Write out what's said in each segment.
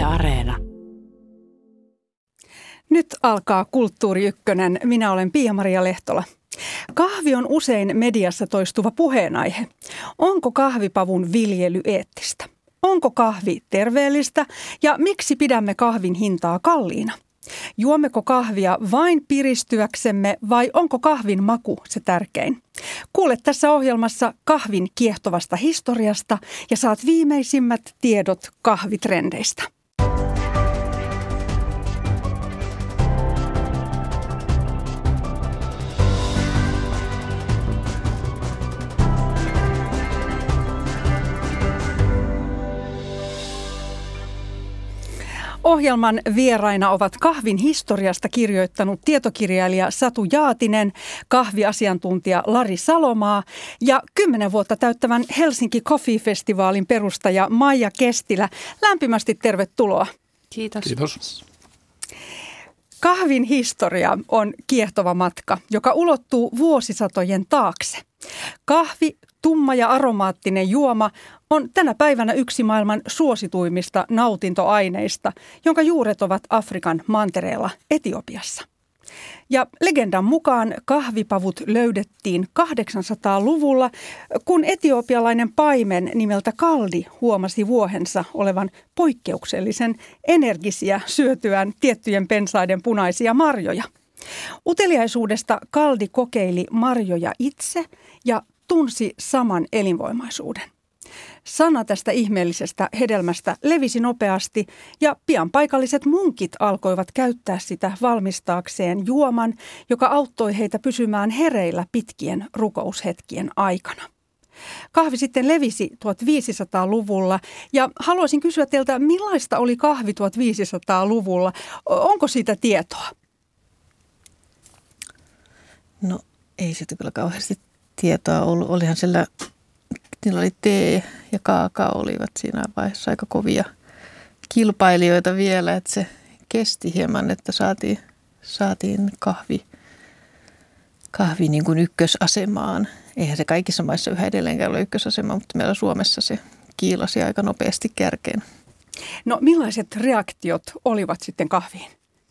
Areena. Nyt alkaa Kulttuuri Ykkönen. Minä olen Pia-Maria Lehtola. Kahvi on usein mediassa toistuva puheenaihe. Onko kahvipavun viljely eettistä? Onko kahvi terveellistä ja miksi pidämme kahvin hintaa kalliina? Juommeko kahvia vain piristyäksemme vai onko kahvin maku se tärkein? Kuule tässä ohjelmassa kahvin kiehtovasta historiasta ja saat viimeisimmät tiedot kahvitrendeistä. Ohjelman vieraina ovat kahvin historiasta kirjoittanut tietokirjailija Satu Jaatinen, kahviasiantuntija Lari Salomaa ja 10 vuotta täyttävän Helsinki Coffee Festivaalin perustaja Maija Kestilä. Lämpimästi tervetuloa. Kiitos. Kiitos. Kahvin historia on kiehtova matka, joka ulottuu vuosisatojen taakse. Kahvi, tumma ja aromaattinen juoma, on tänä päivänä yksi maailman suosituimmista nautintoaineista, jonka juuret ovat Afrikan mantereella Etiopiassa. Ja legendan mukaan kahvipavut löydettiin 800-luvulla, kun etiopialainen paimen nimeltä Kaldi huomasi vuohensa olevan poikkeuksellisen energisiä syötyään tiettyjen pensaiden punaisia marjoja. Uteliaisuudesta Kaldi kokeili marjoja itse ja tunsi saman elinvoimaisuuden. Sana tästä ihmeellisestä hedelmästä levisi nopeasti ja pian paikalliset munkit alkoivat käyttää sitä valmistaakseen juoman, joka auttoi heitä pysymään hereillä pitkien rukoushetkien aikana. Kahvi sitten levisi 1500-luvulla ja haluaisin kysyä teiltä, millaista oli kahvi 1500-luvulla? Onko siitä tietoa? No ei siitä kyllä kauheasti tietoa ollut. Olihan niillä oli tee ja kaakao olivat siinä vaiheessa aika kovia kilpailijoita vielä, että se kesti hieman, että saatiin kahvi niin kuin ykkösasemaan. Eihän se kaikissa maissa yhä edelleenkään ole ykkösasema, mutta meillä Suomessa se kiilasi aika nopeasti kärkeen. No millaiset reaktiot olivat sitten kahviin?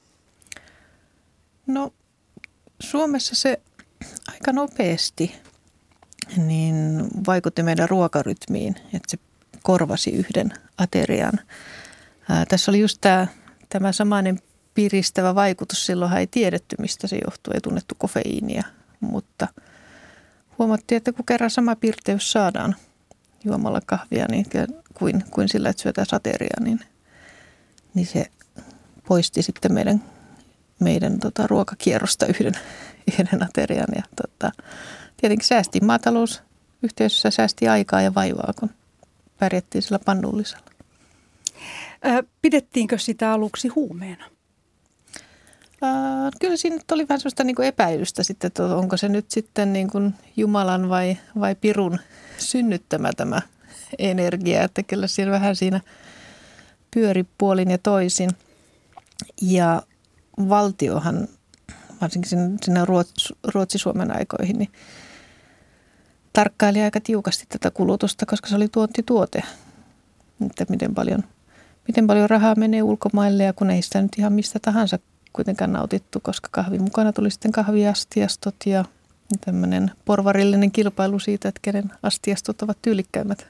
No Suomessa se aika nopeasti niin vaikutti meidän ruokarytmiin, että se korvasi yhden aterian. Tässä oli just tämä samainen piristävä vaikutus. Silloinhan ei tiedetty, mistä se johtuu, ei tunnettu kofeiinia, mutta huomattiin, että kun kerran sama pirteys saadaan juomalla kahvia niin kuin sillä, että syötään ateriaa, niin se poisti sitten meidän ruokakierrosta yhden aterian ja tietenkin säästi maatalousyhteisössä, säästi aikaa ja vaivaa, kun pärjättiin sillä pannullisella. Pidettiinkö sitä aluksi huumeena? Kyllä siinä nyt oli vähän sellaista niin kuin epäilystä sitten, että onko se nyt sitten niin kuin Jumalan vai pirun synnyttämä tämä energia, että kyllä siinä vähän siinä pyöri puolin ja toisin. Ja valtiohan, varsinkin siinä Ruotsi-Suomen aikoihin, niin tarkkaili aika tiukasti tätä kulutusta, koska se oli tuontituote. Että miten paljon rahaa menee ulkomaille ja kun ei sitä nyt ihan mistä tahansa kuitenkaan nautittu, koska kahvin mukana tuli sitten kahviastiastot ja tämmöinen porvarillinen kilpailu siitä, että kenen astiastot ovat tyylikkäimmät.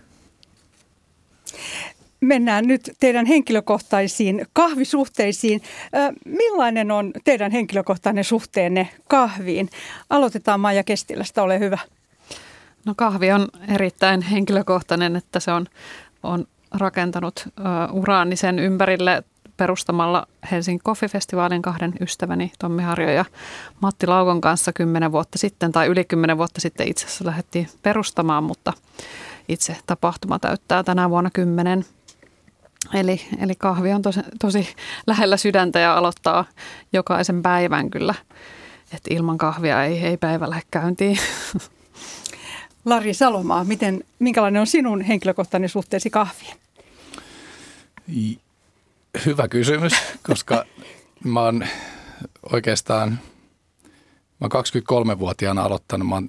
Mennään nyt teidän henkilökohtaisiin kahvisuhteisiin. Millainen on teidän henkilökohtainen suhteenne kahviin? Aloitetaan Maija Kestilästä, ole hyvä. No kahvi on erittäin henkilökohtainen, että se on rakentanut uraani sen ympärille perustamalla Helsinki Coffee Festivaalin 2 ystäväni Tommi Harjo ja Matti Laukon kanssa 10 vuotta sitten tai yli 10 vuotta sitten itse asiassa lähdettiin perustamaan, mutta itse tapahtuma täyttää tänä vuonna 10. Eli kahvi on tosi lähellä sydäntä ja aloittaa jokaisen päivän kyllä, että ilman kahvia ei päivä lähde käyntiin. Lari Salomaa, minkälainen on sinun henkilökohtainen suhteesi kahviin? Hyvä kysymys, koska mä oon 23-vuotiaana aloittanut, mä oon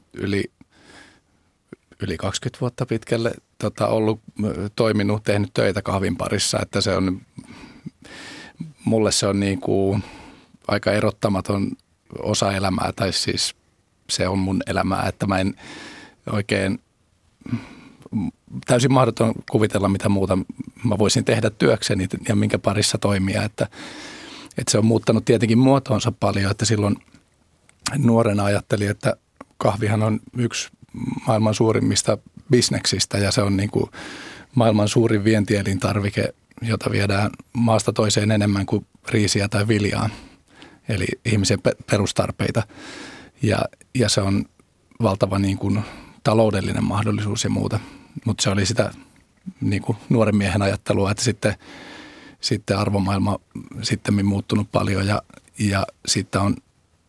yli 20 vuotta pitkälle ollut, toiminut, tehnyt töitä kahvin parissa, että se on mulle se on niin kuin aika erottamaton osa elämää, tai siis se on mun elämää, että mä en oikein, täysin mahdoton kuvitella, mitä muuta mä voisin tehdä työkseni ja minkä parissa toimia, että se on muuttanut tietenkin muotoonsa paljon, että silloin nuorena ajattelin, että kahvihan on yksi maailman suurimmista bisneksistä ja se on niin kuin maailman suurin vientielintarvike, jota viedään maasta toiseen enemmän kuin riisiä tai viljaa, eli ihmisen perustarpeita. Ja se on valtava niin kuin taloudellinen mahdollisuus ja muuta, mutta se oli sitä niin kuin nuoren miehen ajattelua, että sitten arvomaailma sittemmin muuttunut paljon ja sitten on,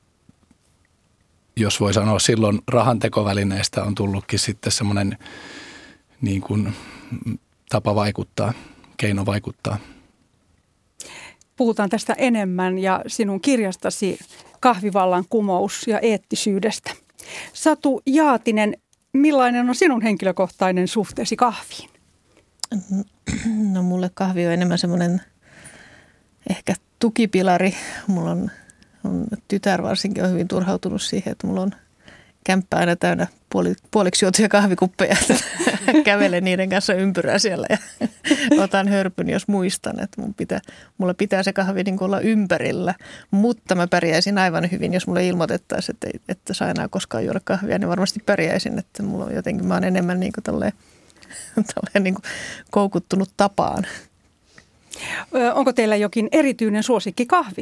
jos voi sanoa silloin rahantekovälineestä on tullutkin sitten semmoinen niin kuin tapa vaikuttaa, keino vaikuttaa. Puhutaan tästä enemmän ja sinun kirjastasi Kahvivallan kumous ja eettisyydestä. Satu Jaatinen, millainen on sinun henkilökohtainen suhteesi kahviin? No mulle kahvi on enemmän semmoinen ehkä tukipilari. Mulla on tytär varsinkin on hyvin turhautunut siihen, että mulla on kämppä aina täynnä puoliksi juotuja kahvikuppeja. Kävelen niiden kanssa ympyrää siellä ja otan hörpyn, jos muistan, että mulla pitää se kahvi niin kuin olla ympärillä. Mutta mä pärjäisin aivan hyvin, jos mulle ilmoitettaisiin, että saa enää koskaan juoda kahvia, niin varmasti pärjäisin. Että mulla on jotenkin, mä oon enemmän niin kuin tolleen niin kuin koukuttunut tapaan. Onko teillä jokin erityinen suosikki kahvi?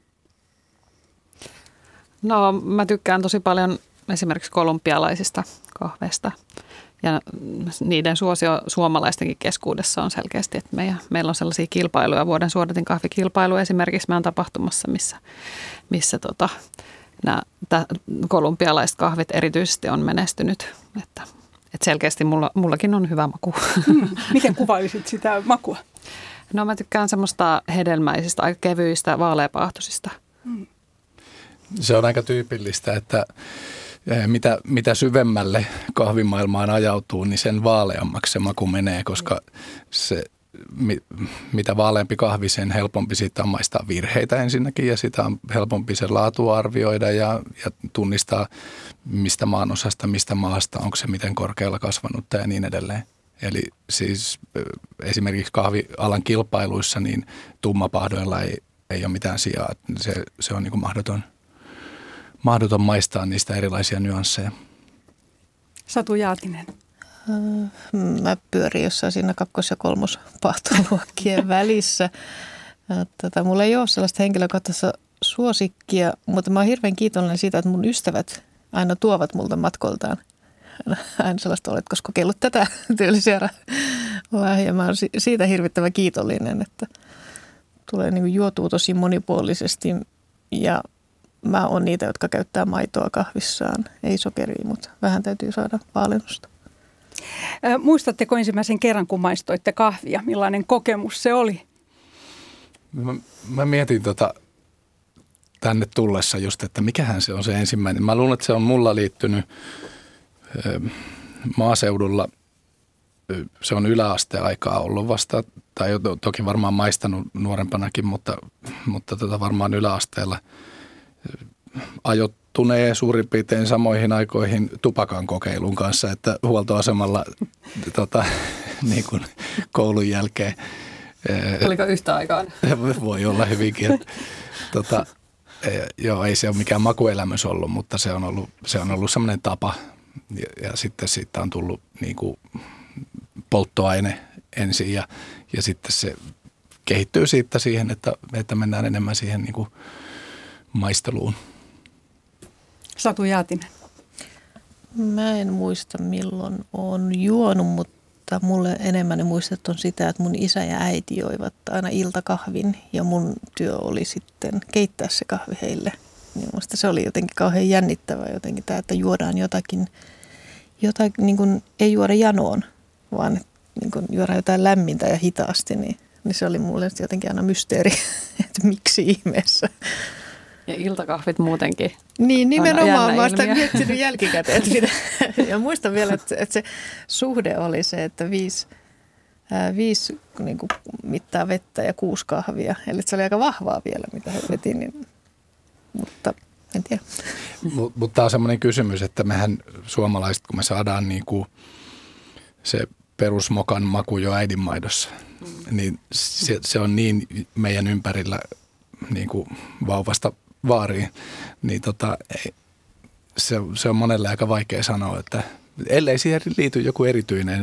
No mä tykkään tosi paljon esimerkiksi kolumbialaisista kahveista ja niiden suosio suomalaistenkin keskuudessa on selkeästi, että meillä on sellaisia kilpailuja, vuoden suodatin kahvikilpailu esimerkiksi meidän tapahtumassa, missä nämä kolumbialaiset kahvit erityisesti on menestynyt, että selkeästi mullakin on hyvä maku. Miten kuvailisit sitä makua? No mä tykkään semmoista hedelmäisistä, aika kevyistä, vaaleapaahtoisista. Se on aika tyypillistä, että mitä syvemmälle kahvimaailmaan ajautuu, niin sen vaaleammaksi se maku menee, koska se, mitä vaaleampi kahvi, sen helpompi siitä on maistaa virheitä ensinnäkin ja sitä on helpompi sen laatua arvioida ja tunnistaa mistä maanosasta, mistä maasta, onko se miten korkealla kasvanutta ja niin edelleen. Eli siis esimerkiksi kahvialan kilpailuissa niin tummapahdoilla ei ole mitään sijaa, se on niin kuin mahdoton maistaa niistä erilaisia nyansseja. Satu Jaatinen. Mä pyörin jossain siinä 2- ja 3-pahtoluokkien välissä. Mulla ei ole sellaista henkilökohtaista suosikkia, mutta mä oon hirveän kiitollinen siitä, että mun ystävät aina tuovat multa matkoltaan. Aina sellaista, oletko kokeillut tätä tyylisiä lahjaa. Mä oon siitä hirvittävän kiitollinen, että tulee niin kuin juotua tosi monipuolisesti ja mä oon niitä, jotka käyttää maitoa kahvissaan. Ei sokeria, mutta vähän täytyy saada vaalennusta. Muistatteko ensimmäisen kerran, kun maistoitte kahvia? Millainen kokemus se oli? Mä mietin tänne tullessa just, että mikähän se on se ensimmäinen. Mä luulen, että se on mulla liittynyt maaseudulla. Se on yläasteaikaa ollut vasta, tai toki varmaan maistanut nuorempanakin, mutta varmaan yläasteella ajoittuneen suurin piirtein samoihin aikoihin tupakan kokeilun kanssa, että huoltoasemalla niin kuin koulun jälkeen. Oliko yhtä aikaan? Voi olla hyvinkin. Joo, ei se ole mikään makuelämys ollut, mutta se on ollut sellainen tapa ja sitten siitä on tullut niin kuin polttoaine ensin ja sitten se kehittyy siitä siihen, että mennään enemmän siihen niin kuin maisteluun. Satu Jaatinen. Mä en muista milloin olen juonut, mutta mulle enemmän ne muistot on sitä, että mun isä ja äiti joivat aina iltakahvin ja mun työ oli sitten keittää se kahvi heille. Niin musta se oli jotenkin kauhean jännittävää jotenkin tämä, että juodaan jotakin niin kuin ei juoda janoon, vaan niin kuin juodaan jotain lämmintä ja hitaasti, niin se oli mulle jotenkin aina mysteeri, että miksi ihmeessä. Ja iltakahvit muutenkin. Niin, nimenomaan. Mä oon sitä miettinyt jälkikäteen. Ja muistan vielä, että se suhde oli se, että 5 niin kuin mittaa vettä ja 6 kahvia. Eli se oli aika vahvaa vielä, mitä he veti, niin, mutta en tiedä. Mutta tämä on semmoinen kysymys, että mehän suomalaiset, kun me saadaan niin kuin se perusmokan maku jo äidinmaidossa, niin se on niin meidän ympärillä niin kuin vauvasta vaariin, niin se on monelle aika vaikea sanoa, että ellei siihen liity joku erityinen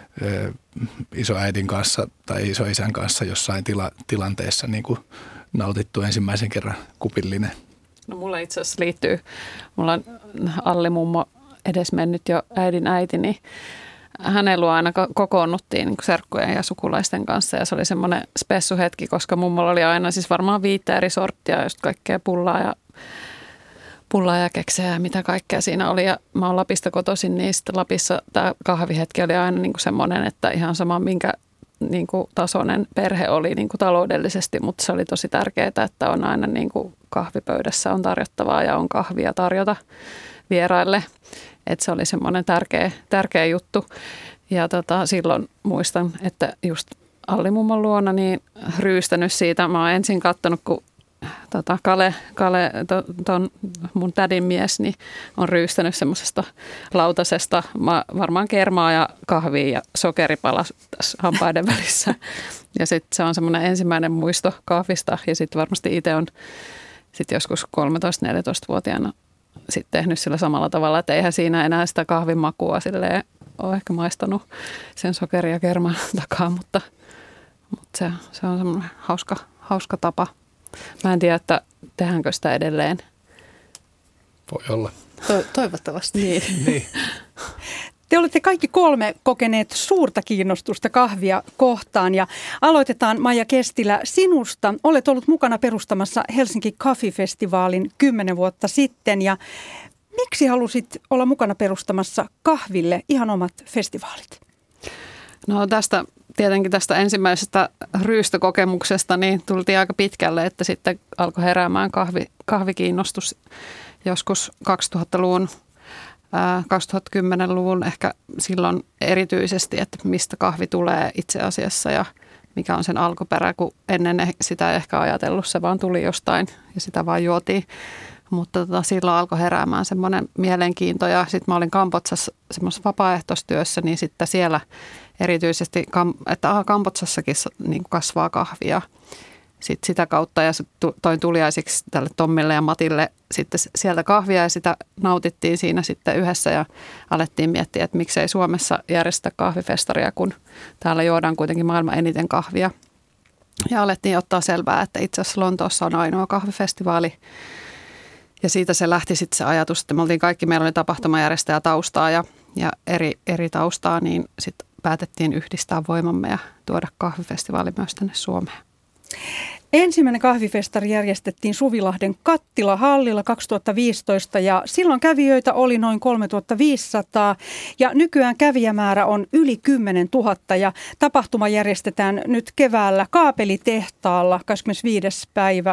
isoäidin kanssa tai isoisän kanssa jossain tilanteessa niin kuin nautittu ensimmäisen kerran kupillinen. No mulla itse asiassa liittyy, mulla on Alli-mummo edesmennyt jo äidin äiti, niin hänen luo aina kokoonnuttiin niin kuin serkkujen ja sukulaisten kanssa ja se oli semmoinen spessuhetki, koska mummolla oli aina siis varmaan 5 eri sorttia, just kaikkea pullaa ja keksejä ja mitä kaikkea siinä oli. Ja mä oon Lapista kotoisin, niin sitten Lapissa tämä kahvihetki oli aina niin kuin semmoinen, että ihan sama minkä niin kuin tasoinen perhe oli niin kuin taloudellisesti, mutta se oli tosi tärkeää, että on aina niin kuin kahvipöydässä on tarjottavaa ja on kahvia tarjota vieraille. Että se oli semmoinen tärkeä juttu. Ja silloon muistan, että just Alli-mummon luona niin ryystänyt siitä. Mä oon ensin katsonut, kun Kale ton mun tädin mies, niin on ryystänyt semmoisesta lautasesta varmaan kermaa ja kahvia ja sokeripala tässä hampaiden välissä. Ja sitten se on semmoinen ensimmäinen muisto kahvista ja sitten varmasti itse on sitten joskus 13-14-vuotiaana sitten tehnyt sillä samalla tavalla, että eihän siinä enää sitä kahvin makua silleen ole ehkä maistanut sen sokeria ja kerman takaa, mutta se on semmoinen hauska tapa. Mä en tiedä, että tehdäänkö sitä edelleen. Voi olla. Toivottavasti. Niin. Te olette kaikki 3 kokeneet suurta kiinnostusta kahvia kohtaan ja aloitetaan Maija Kestilä sinusta. Olet ollut mukana perustamassa Helsinki Coffee-festivaalin 10 vuotta sitten ja miksi halusit olla mukana perustamassa kahville ihan omat festivaalit? No tietenkin tästä ensimmäisestä ryystökokemuksesta niin tultiin aika pitkälle, että sitten alkoi heräämään kahvikiinnostus joskus 2000-luvun, 2010-luvun ehkä silloin erityisesti, että mistä kahvi tulee itse asiassa ja mikä on sen alkuperä, kun ennen sitä ei ehkä ajatellut, se vaan tuli jostain ja sitä vaan juotiin. Mutta silloin alkoi heräämään semmoinen mielenkiinto ja sitten mä olin Kambodsassa semmoisessa vapaaehtoistyössä, niin sitten siellä erityisesti, että Kambodsassakin niin kasvaa kahvia. Sitten sitä kautta ja toin tuliaisiksi tälle Tommille ja Matille sitten sieltä kahvia ja sitä nautittiin siinä sitten yhdessä ja alettiin miettiä, että miksei Suomessa järjestä kahvifestaria, kun täällä juodaan kuitenkin maailman eniten kahvia. Ja alettiin ottaa selvää, että itse asiassa Lontoossa on ainoa kahvifestivaali. Ja siitä se lähti sitten se ajatus, että meillä oli tapahtumajärjestäjä taustaa ja eri taustaa, niin sitten päätettiin yhdistää voimamme ja tuoda kahvifestivaali myös tänne Suomeen. Ensimmäinen kahvifestari järjestettiin Suvilahden Kattilahallilla 2015 ja silloin kävijöitä oli noin 3500 ja nykyään kävijämäärä on yli 10 000 ja tapahtuma järjestetään nyt keväällä Kaapelitehtaalla 25.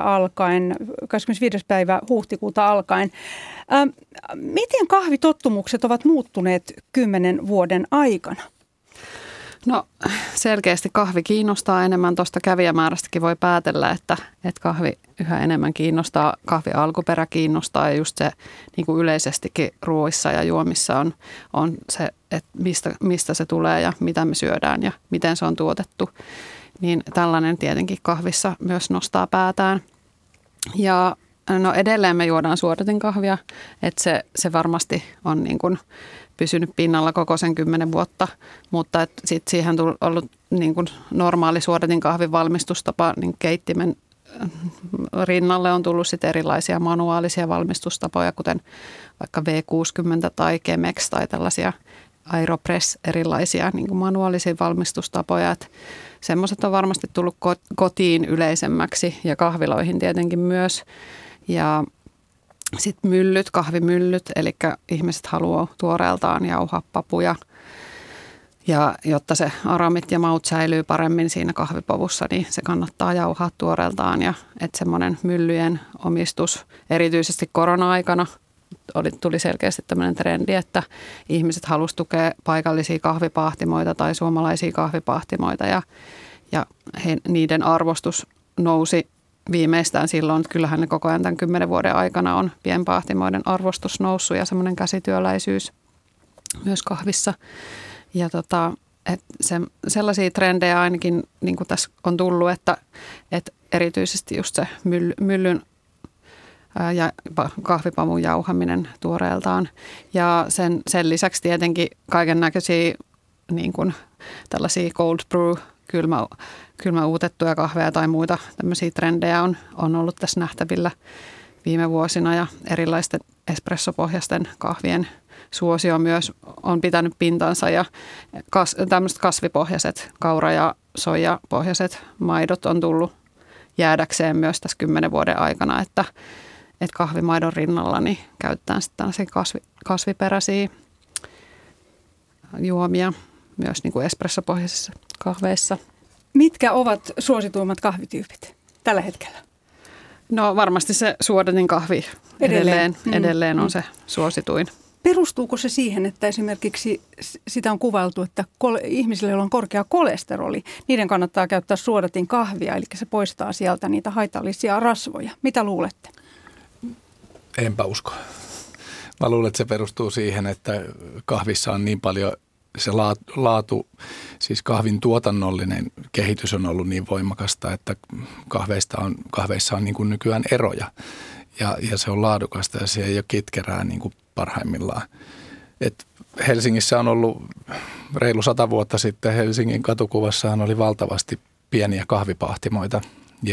päivä huhtikuuta alkaen. Miten kahvitottumukset ovat muuttuneet 10 vuoden aikana? No selkeästi kahvi kiinnostaa enemmän. Tuosta kävijämäärästäkin voi päätellä, että kahvi yhä enemmän kiinnostaa. Kahvi alkuperä kiinnostaa ja just se niin kuin yleisestikin ruoissa ja juomissa on se, että mistä se tulee ja mitä me syödään ja miten se on tuotettu. Niin tällainen tietenkin kahvissa myös nostaa päätään. Ja no edelleen me juodaan suodatinkahvia, että se varmasti on niin kuin pysynyt pinnalla koko sen 10 vuotta, mutta sitten siihen on ollut niin kuin normaali suodatinkahvin valmistustapa, niin keittimen rinnalle on tullut sitten erilaisia manuaalisia valmistustapoja, kuten vaikka V60 tai Chemex tai tällaisia Aeropress, erilaisia niin kuin manuaalisia valmistustapoja. Semmoiset on varmasti tullut kotiin yleisemmäksi ja kahviloihin tietenkin myös. Ja sitten kahvimyllyt, eli ihmiset haluaa tuoreeltaan jauhaa papuja. Ja jotta se aromit ja maut säilyy paremmin siinä kahvipovussa, niin se kannattaa jauhaa tuoreeltaan. Ja että semmoinen myllyjen omistus, erityisesti korona-aikana, tuli selkeästi tämmöinen trendi, että ihmiset halusivat tukea paikallisia kahvipahtimoita tai suomalaisia kahvipahtimoita ja niiden arvostus nousi viimeistään silloin. Kyllähän ne koko ajan tämän 10 vuoden aikana on pienpahtimoiden arvostus noussut ja semmoinen käsityöläisyys myös kahvissa. Ja sellaisia trendejä ainakin niin kuin tässä on tullut, että erityisesti just se myllyn ja kahvipamun jauhaminen tuoreeltaan. Ja sen lisäksi tietenkin kaiken näköisiä niin kuin tällaisia cold brew, kylmä uutettuja kahveja tai muita tämmöisiä trendejä on ollut tässä nähtävillä viime vuosina ja erilaisten espressopohjaisten kahvien suosio myös on pitänyt pintansa ja tämmöiset kasvipohjaiset, kaura- ja soijapohjaiset maidot on tullut jäädäkseen myös tässä 10 vuoden aikana, että kahvimaidon rinnalla niin käytetään sitten tällaisia kasviperäisiä juomia myös niin kuin espressopohjaisissa kahveissa. Mitkä ovat suosituimmat kahvityypit tällä hetkellä? No varmasti se suodatin kahvi edelleen on se suosituin. Perustuuko se siihen, että esimerkiksi sitä on kuvailtu, että ihmisille, joilla on korkea kolesteroli, niiden kannattaa käyttää suodatin kahvia, eli se poistaa sieltä niitä haitallisia rasvoja. Mitä luulette? Enpä usko. Mä luulen, että se perustuu siihen, että kahvissa on niin paljon se laatu, siis kahvin tuotannollinen kehitys on ollut niin voimakasta, että kahveissa on niin kuin nykyään eroja ja se on laadukasta ja se ei ole kitkerää niin kuin parhaimmillaan. Et Helsingissä on ollut reilu 100 vuotta sitten Helsingin katukuvassahan oli valtavasti pieniä kahvipahtimoita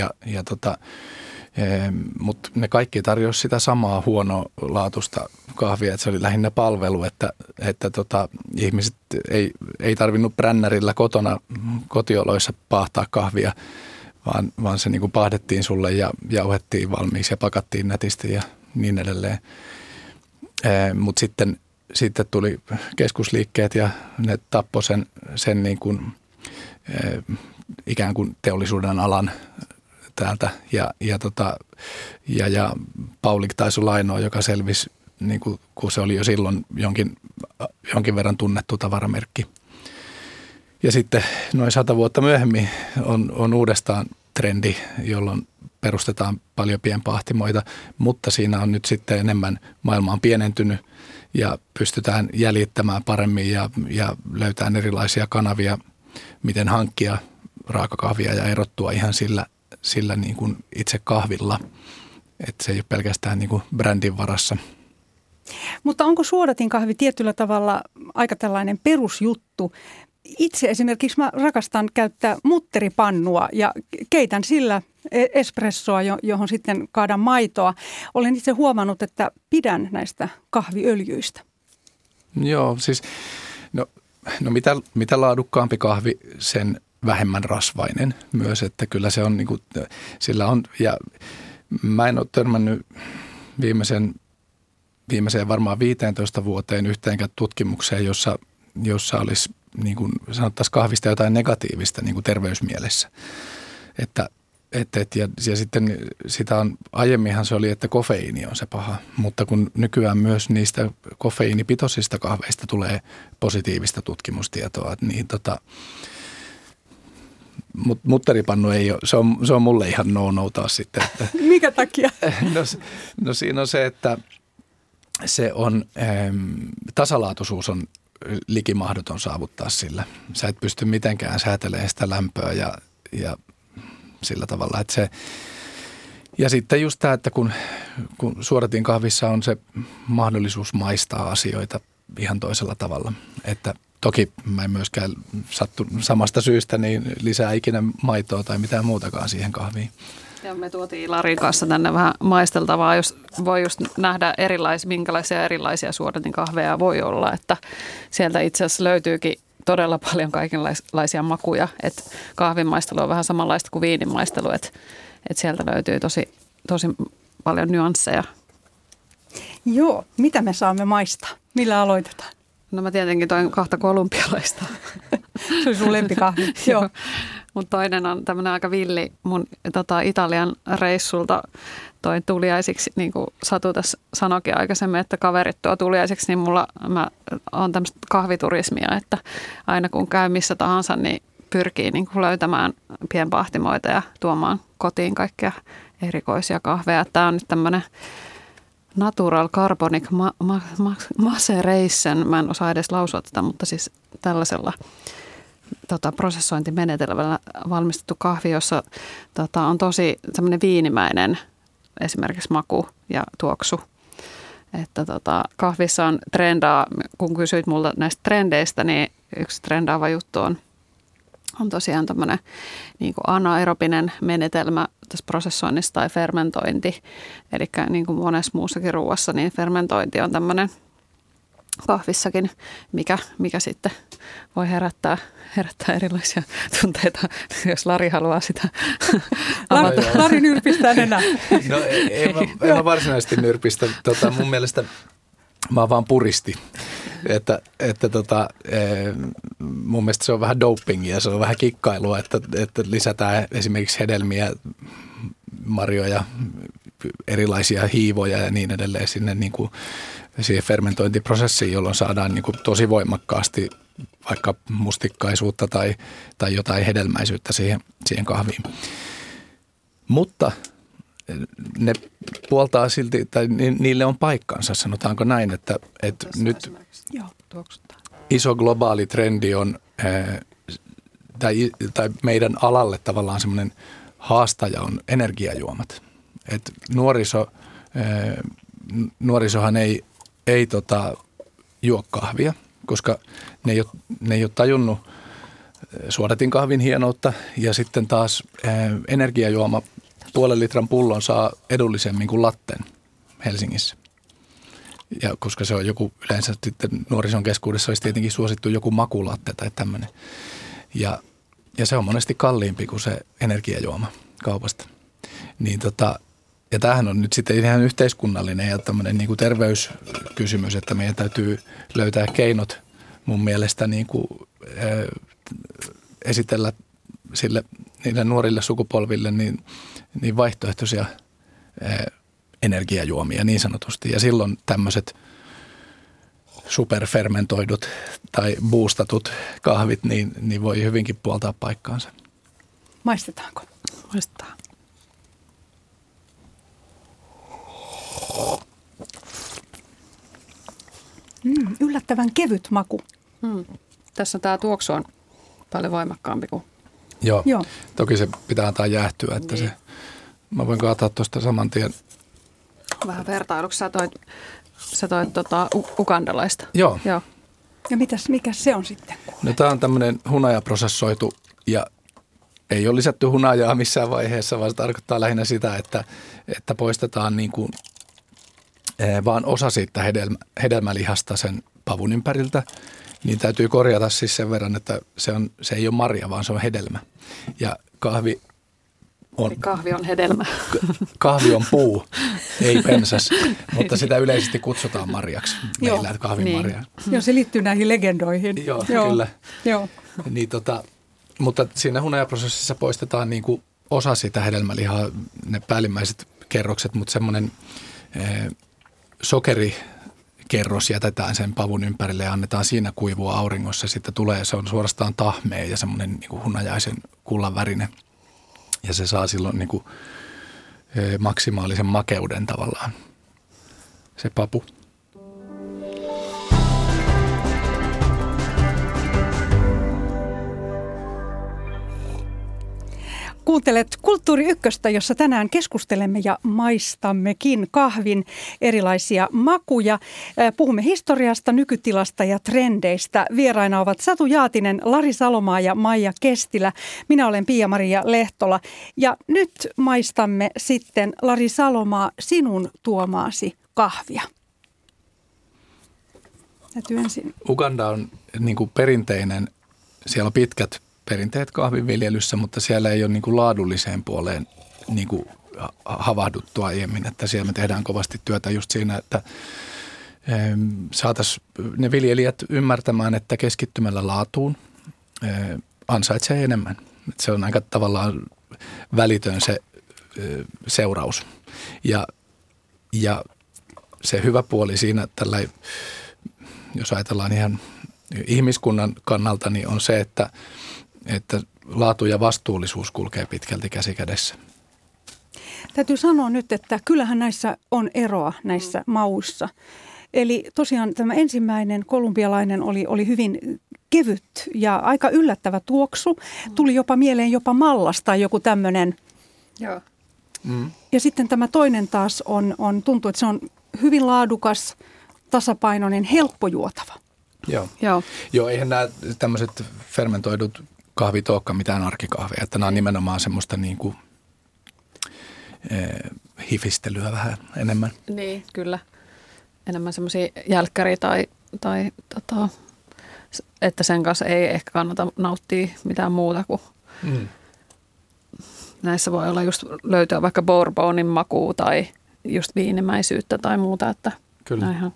mutta ne kaikki tarjosi sitä samaa huonolaatuista kahvia, että se oli lähinnä palvelu, että ihmiset ei tarvinnut brännärillä kotona kotioloissa paahtaa kahvia, vaan se niin kuin paahdettiin sulle ja jauhettiin valmiiksi ja pakattiin nätisti ja niin edelleen. Mutta sitten tuli keskusliikkeet ja ne tappoi sen niin kuin, ikään kuin teollisuuden alan täältä ja Paulik taisi olla ainoa, joka selvisi, niin kun se oli jo silloin jonkin verran tunnettu tavaramerkki. Ja sitten noin 100 vuotta myöhemmin on uudestaan trendi, jolloin perustetaan paljon pienpahtimoita, mutta siinä on nyt sitten enemmän, maailma on pienentynyt ja pystytään jäljittämään paremmin ja löytämään erilaisia kanavia, miten hankkia raakakahvia ja erottua ihan sillä niin kuin itse kahvilla, että se ei ole pelkästään niin kuin brändin varassa. Mutta onko suodatin kahvi tietyllä tavalla aika tällainen perusjuttu? Itse esimerkiksi mä rakastan käyttää mutteripannua ja keitän sillä espressoa, johon sitten kaadan maitoa. Olen itse huomannut, että pidän näistä kahviöljyistä. Joo, siis no mitä laadukkaampi kahvi, sen vähemmän rasvainen myös, että kyllä se on niin kuin, sillä on, ja mä en ole törmännyt viimeiseen varmaan 15 vuoteen yhteenkään tutkimukseen, jossa olisi niin kuin sanottaisiin kahvista jotain negatiivista niin kuin terveysmielessä. Ja sitten sitä on, aiemminhan se oli, että kofeiini on se paha, mutta kun nykyään myös niistä kofeiinipitoisista kahveista tulee positiivista tutkimustietoa, niin mutteripannu ei ole, se on mulle ihan no taas sitten. Että, mikä takia? No siinä on se, että se on, tasalaatuisuus on liki mahdoton saavuttaa sillä. Sä et pysty mitenkään säätelemään sitä lämpöä ja sillä tavalla, että se, ja sitten just tämä, että kun suodatin kahvissa on se mahdollisuus maistaa asioita ihan toisella tavalla, että toki mä en myöskään sattu samasta syystä niin lisää ikinä maitoa tai mitään muutakaan siihen kahviin. Ja me tuotiin Larin kanssa tänne vähän maisteltavaa, jos voi just nähdä minkälaisia erilaisia suodatin kahveja voi olla, että sieltä itse asiassa löytyykin todella paljon kaikenlaisia makuja, että kahvin maistelu on vähän samanlaista kuin viinin maistelu, että sieltä löytyy tosi paljon nyansseja. Joo, mitä me saamme maistaa? Millä aloitetaan? No mä tietenkin toin 2 kolumbialaista. Se oli sun lempikahvi. Joo. Mutta toinen on tämmöinen aika villi mun Italian reissulta toi tuliaisiksi, niin kuin Satu tässä sanoikin aikaisemmin, että kaverit tuo tuliaisiksi, niin mä on tämmöistä kahviturismia, että aina kun käy missä tahansa, niin pyrkii niin kuin löytämään pienpahtimoita ja tuomaan kotiin kaikkia erikoisia kahveja. Tämä on nyt tämmöinen Natural Carbonic Maceration, mä en osaa edes lausua tätä, mutta siis tällaisella prosessointimenetelmällä valmistettu kahvi, jossa on tosi semmoinen viinimäinen esimerkiksi maku ja tuoksu. Että kahvissa on trendaa, kun kysyit multa näistä trendeistä, niin yksi trendaava juttu on tosiaan tämmöinen niin kuin anaerobinen menetelmä tässä prosessoinnissa tai fermentointi. Eli niin kuin monessa muussakin ruuassa, niin fermentointi on tämmöinen kahvissakin, mikä sitten voi herättää erilaisia tunteita, jos Lari haluaa sitä avata. Lari nyrpistää enää. No en mä varsinaisesti nyrpistä. Mun mielestä mä oon vaan puristi. Että mun mielestä se on vähän dopingia, se on vähän kikkailua, että lisätään esimerkiksi hedelmiä, marjoja, erilaisia hiivoja ja niin edelleen sinne niin kuin siihen fermentointiprosessiin, jolloin saadaan niin kuin tosi voimakkaasti vaikka mustikkaisuutta tai jotain hedelmäisyyttä siihen kahviin. Mutta ne puoltaa silti, tai niille on paikkansa, sanotaanko näin, että nyt iso globaali trendi on, tai meidän alalle tavallaan semmoinen haastaja on energiajuomat. Et nuorisohan ei juo kahvia, koska ne ei ole tajunnut suodatinkahvin hienoutta, ja sitten taas energiajuoma 0,5 litran pullon saa edullisemmin kuin latten Helsingissä. Ja koska se on joku, yleensä sitten nuorison keskuudessa olisi tietenkin suosittu joku makulatte tai tämmöinen. Ja se on monesti kalliimpi kuin se energiajuoma kaupasta. Niin ja tämähän on nyt sitten ihan yhteiskunnallinen ja tämmöinen niin kuin terveyskysymys, että meidän täytyy löytää keinot mun mielestä niin kuin, esitellä niille nuorille sukupolville niin vaihtoehtoisia energiajuomia niin sanotusti. Ja silloin tämmöiset superfermentoidut tai boostatut kahvit, niin voi hyvinkin puoltaa paikkaansa. Maistetaanko? Maistetaan. Yllättävän kevyt maku. Tässä tämä tuoksu on paljon voimakkaampi kuin... Joo. Toki se pitää antaa jäähtyä, että niin. Mä voin kaataa tuosta saman tien. Vähän vertailuksi sä toit ugandalaista. Joo. Ja mikä se on sitten? No tää on tämmöinen hunajaprosessoitu ja ei ole lisätty hunajaa missään vaiheessa, vaan se tarkoittaa lähinnä sitä, että poistetaan niin kuin, vaan osa siitä hedelmälihasta sen pavun ympäriltä. Niin täytyy korjata siis sen verran, että se ei ole marja, vaan se on hedelmä. Ja kahvi on hedelmä. Kahvi on puu, ei pensas, mutta sitä yleisesti kutsutaan marjaksi meillä, kahvimarjaa. Niin. Joo, se liittyy näihin legendoihin. Joo, kyllä. Joo. Niin, mutta siinä hunajaprosessissa poistetaan niin kuin osa sitä hedelmälihaa, ne päällimmäiset kerrokset, mutta semmoinen sokerikerros jätetään sen pavun ympärille ja annetaan siinä kuivua auringossa. Sitten se on suorastaan tahmea ja semmoinen niin kuin hunajaisen kullan värinen. Ja se saa silloin niin kuin maksimaalisen makeuden tavallaan, se papu. Kuuntelet Kulttuuri Ykköstä, jossa tänään keskustelemme ja maistammekin kahvin erilaisia makuja. Puhumme historiasta, nykytilasta ja trendeistä. Vieraina ovat Satu Jaatinen, Lari Salomaa ja Maija Kestilä. Minä olen Pia-Maria Lehtola. Ja nyt maistamme sitten, Lari Salomaa, sinun tuomaasi kahvia. Uganda on niin kuin perinteinen, siellä on pitkät perinteet kahvinviljelyssä, mutta siellä ei ole niin kuin laadulliseen puoleen niin kuin havahduttu aiemmin, että siellä me tehdään kovasti työtä just siinä, että saataisiin ne viljelijät ymmärtämään, että keskittymällä laatuun ansaitsee enemmän. Se on aika tavallaan välitön se seuraus. Ja se hyvä puoli siinä, jos ajatellaan ihan ihmiskunnan kannalta, niin on se, että laatu ja vastuullisuus kulkee pitkälti käsi kädessä. Täytyy sanoa nyt, että kyllähän näissä on eroa näissä mauissa. Eli tosiaan tämä ensimmäinen kolumbialainen oli hyvin kevyt ja aika yllättävä tuoksu. Tuli jopa mieleen jopa mallas tai joku tämmöinen. Joo. Ja sitten tämä toinen taas tuntuu, että se on hyvin laadukas, tasapainoinen, helppojuotava. Joo, eihän nämä tämmöiset fermentoidut kahvit olekaan mitään arkikahveja, että nämä on nimenomaan semmoista niin kuin hifistelyä vähän enemmän. Niin, kyllä. Enemmän semmoisia jälkkäriä tai että sen kanssa ei ehkä kannata nauttia mitään muuta kuin näissä voi olla just löytyä vaikka bourbonin makua tai just viinimäisyyttä tai muuta, että kyllä. Ihan.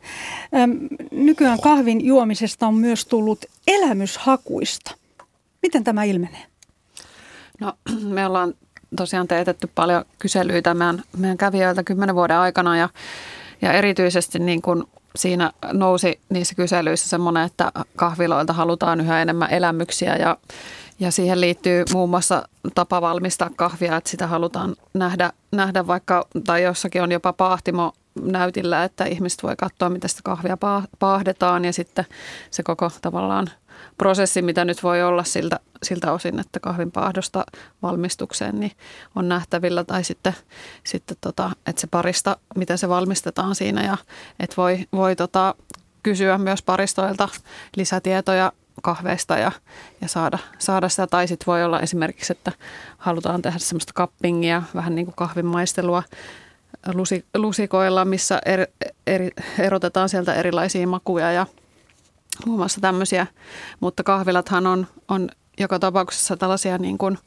Nykyään kahvin juomisesta on myös tullut elämyshakuista. Miten tämä ilmenee? No me ollaan tosiaan teetetty paljon kyselyitä meidän kävijöiltä 10 vuoden aikana ja erityisesti niin kun siinä nousi niissä kyselyissä semmoinen, että kahviloilta halutaan yhä enemmän elämyksiä ja siihen liittyy muun muassa tapa valmistaa kahvia, että sitä halutaan nähdä vaikka, tai jossakin on jopa paahtimo näytillä, että ihmiset voi katsoa, miten sitä kahvia paahdetaan ja sitten se koko tavallaan prosessi, mitä nyt voi olla siltä osin, että kahvin paahdosta valmistukseen niin on nähtävillä tai sitten että se parista, miten se valmistetaan siinä ja että voi kysyä myös paristoilta lisätietoja kahveista ja saada sitä. Tai sitten voi olla esimerkiksi, että halutaan tehdä semmoista cuppingia, vähän niin kuin kahvin maistelua lusikoilla, missä erotetaan sieltä erilaisia makuja ja muun muassa tämmöisiä. Mutta kahvilathan on joka tapauksessa tällaisia niin kuin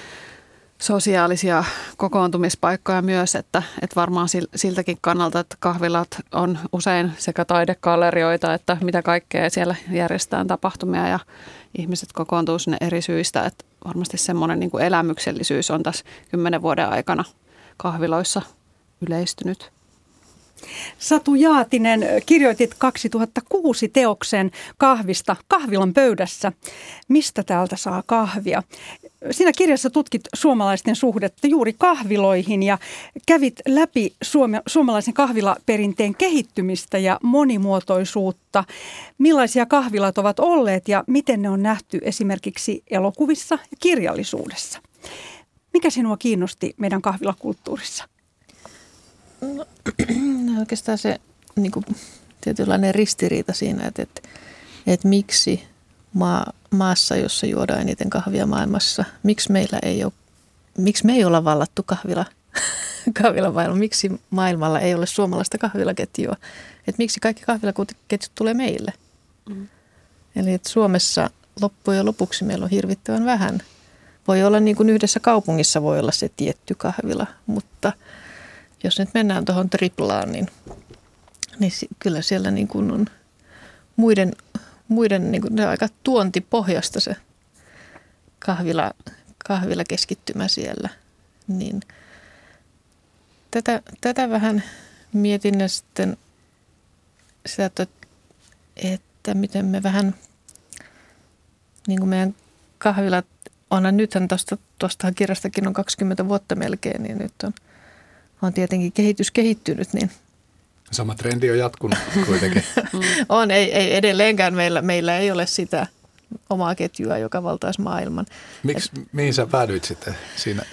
sosiaalisia kokoontumispaikkoja myös, että varmaan siltäkin kannalta, että kahvilat on usein sekä taidegallerioita, että mitä kaikkea siellä järjestetään tapahtumia ja ihmiset kokoontuu sinne eri syistä, että varmasti semmoinen niin kuin elämyksellisyys on tässä 10 vuoden aikana kahviloissa yleistynyt. Satu Jaatinen, kirjoitit 2006 teoksen kahvista kahvilan pöydässä. Mistä täältä saa kahvia? Siinä kirjassa tutkit suomalaisten suhdetta juuri kahviloihin ja kävit läpi suomalaisen kahvilaperinteen kehittymistä ja monimuotoisuutta. Millaisia kahvilat ovat olleet ja miten ne on nähty esimerkiksi elokuvissa ja kirjallisuudessa? Mikä sinua kiinnosti meidän kahvilakulttuurissa? No, oikeastaan se niin kuin, tietynlainen ristiriita siinä, että miksi maassa, jossa juodaan eniten kahvia maailmassa, miksi me ei olla vallattu kahvilamaailma, miksi maailmalla ei ole suomalaista kahvilaketjua, että miksi kaikki kahvilaketjut tulee meille. Eli että Suomessa loppujen lopuksi meillä on hirvittävän vähän. Voi olla niin kuin yhdessä kaupungissa voi olla se tietty kahvila, mutta jos nyt mennään tuohon Triplaan, niin kyllä siellä niin kuin on muiden niin kuin aika tuontipohjasta se kahvilakeskittymä siellä. Niin tätä vähän mietin ja sitten sitä, että miten me vähän, niin kuin meidän kahvilat, nythän tuosta kirjastakin on 20 vuotta melkein, niin nyt on tietenkin kehitys kehittynyt. Niin sama trendi on jatkunut kuitenkin. On, ei edelleenkään meillä ei ole sitä omaa ketjua, joka valtaisi maailman. Mihin sä päädyit sitten siinä?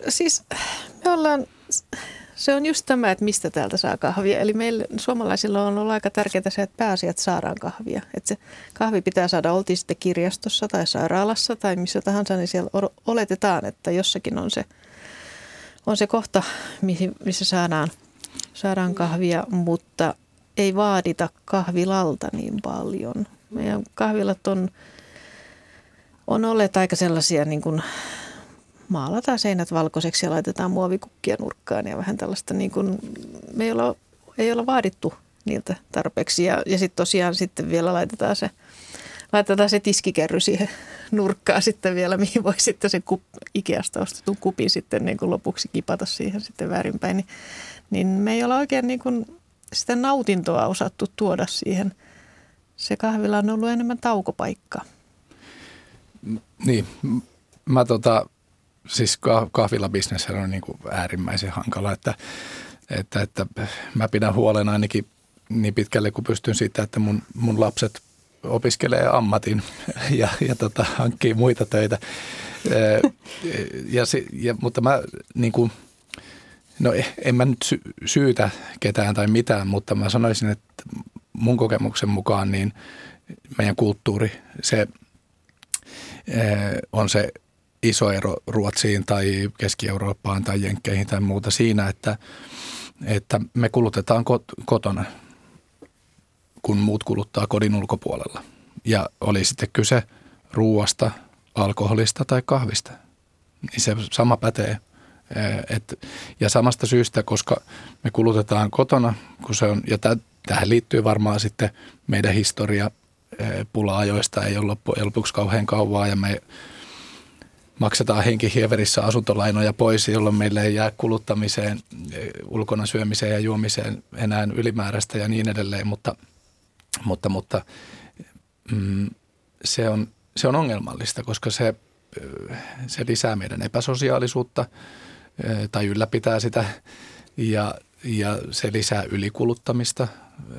Se on just tämä, että mistä täältä saa kahvia. Eli meillä suomalaisilla on ollut aika tärkeää se, että pääasiat saadaan kahvia. Että se kahvi pitää saada, oltiin sitten kirjastossa tai sairaalassa tai missä tahansa, niin siellä oletetaan, että jossakin on se kohta, missä saadaan kahvia, mutta ei vaadita kahvilalta niin paljon. Meidän kahvilat on olleet aika sellaisia, niin kuin maalataan seinät valkoiseksi ja laitetaan muovikukkia nurkkaan ja vähän tällaista, niin kuin, me ei olla vaadittu niiltä tarpeeksi. Ja sitten tosiaan sitten vielä laitetaan se laitetaan se tiskikerry siihen nurkkaan sitten vielä, mihin voi sitten se Ikeasta ostetun kupi sitten niin kuin lopuksi kipata siihen sitten väärinpäin. Niin me ei olla oikein niin kuin sitä nautintoa osattu tuoda siihen. Se kahvila on ollut enemmän taukopaikka. Niin, siis kahvilabisnes on niin kuin äärimmäisen hankala, että mä pidän huolen ainakin niin pitkälle kuin pystyn siitä, että mun lapset opiskelee ammatin ja hankkii muita töitä. Mutta mä niin kuin, no en mä nyt syytä ketään tai mitään, mutta mä sanoisin, että mun kokemuksen mukaan niin meidän kulttuuri, se on se iso ero Ruotsiin tai Keski-Eurooppaan tai Jenkkeihin tai muuta siinä, että me kulutetaan kotona, kun muut kuluttaa kodin ulkopuolella. Ja oli sitten kyse ruuasta, alkoholista tai kahvista, niin se sama pätee. Ja samasta syystä, koska me kulutetaan kotona, kun se on, ja tähän liittyy varmaan sitten meidän historia, pula-ajoista ei ole loppujen lopuksi kauhean kauaa ja me maksetaan henkihieverissä asuntolainoja pois, jolloin meille ei jää kuluttamiseen, ulkona syömiseen ja juomiseen enää ylimääräistä ja niin edelleen, mutta se on ongelmallista, koska se lisää meidän epäsosiaalisuutta tai ylläpitää sitä ja se lisää ylikuluttamista,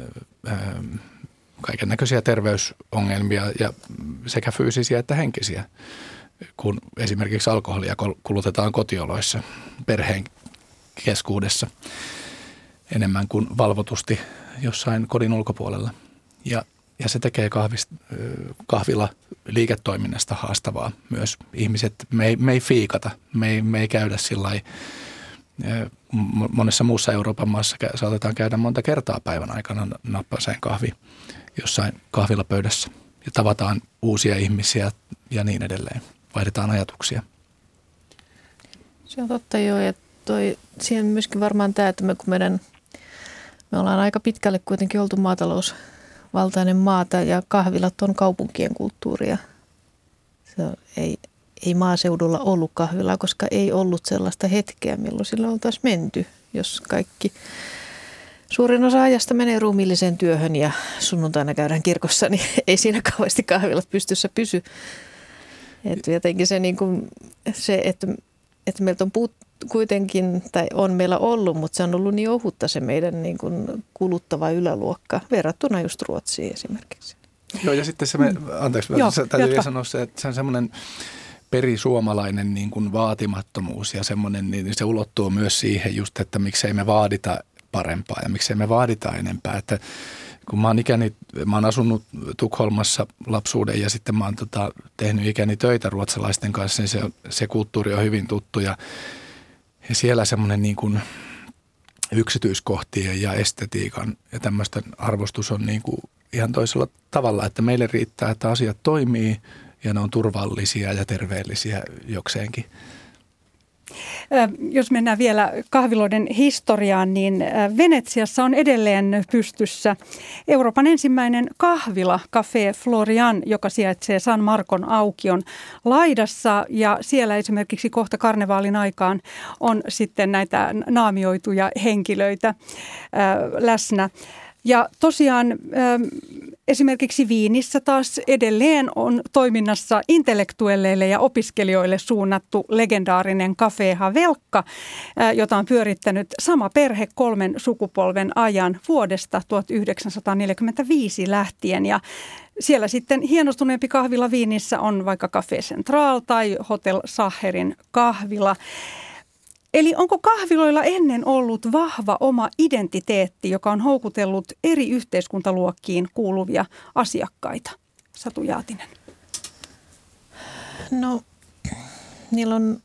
kaiken näköisiä terveysongelmia ja sekä fyysisiä että henkisiä, kun esimerkiksi alkoholia kulutetaan kotioloissa perheen keskuudessa enemmän kuin valvotusti jossain kodin ulkopuolella. Ja se tekee kahvila liiketoiminnasta haastavaa myös. Ihmiset, me ei fiikata, me ei käydä sillai. Monessa muussa Euroopan maassa saatetaan käydä monta kertaa päivän aikana nappaseen kahvi jossain kahvilapöydässä. Ja tavataan uusia ihmisiä ja niin edelleen. Vaihdetaan ajatuksia. Se on totta joo, ja siihen myöskin varmaan tämä, että me ollaan aika pitkälle kuitenkin oltu maatalousvaltainen maata ja kahvilat on kaupunkien kulttuuria. Ei maaseudulla ollut kahvilaa, koska ei ollut sellaista hetkeä, milloin sillä oltaisiin menty, jos kaikki suurin osa ajasta menee ruumiilliseen työhön ja sunnuntaina käydään kirkossa, niin ei siinä kauheasti kahvilat pystyssä pysy. Että jotenkin se, että meiltä on kuitenkin, tai on meillä ollut, mutta se on ollut niin ohutta se meidän niin kuin kuluttava yläluokka verrattuna just Ruotsiin esimerkiksi. Joo, ja sitten se, täytyy vielä sanoa se, että se on semmoinen perisuomalainen niin kuin vaatimattomuus ja semmoinen, niin se ulottuu myös siihen just, että miksei me vaadita parempaa ja miksei me vaadita enempää. Että kun mä oon asunut Tukholmassa lapsuuden ja sitten mä oon tehnyt ikäni töitä ruotsalaisten kanssa, niin se kulttuuri on hyvin tuttu ja siellä semmoinen niin kuin yksityiskohtien ja estetiikan ja tämmöisten arvostus on niin kuin ihan toisella tavalla, että meille riittää, että asiat toimii ja ne on turvallisia ja terveellisiä jokseenkin. Jos mennään vielä kahviloiden historiaan, niin Venetsiassa on edelleen pystyssä Euroopan ensimmäinen kahvila, Café Florian, joka sijaitsee San Marcon aukion laidassa. Ja siellä esimerkiksi kohta karnevaalin aikaan on sitten näitä naamioituja henkilöitä läsnä. Ja tosiaan esimerkiksi Viinissä taas edelleen on toiminnassa intellektuelleille ja opiskelijoille suunnattu legendaarinen Café Havelka, jota on pyörittänyt sama perhe 3 sukupolven ajan vuodesta 1945 lähtien. Ja siellä sitten hienostuneempi kahvila Viinissä on vaikka Café Central tai Hotel Sacherin kahvila. Eli onko kahviloilla ennen ollut vahva oma identiteetti, joka on houkutellut eri yhteiskuntaluokkiin kuuluvia asiakkaita? Satu Jaatinen. No, niillä on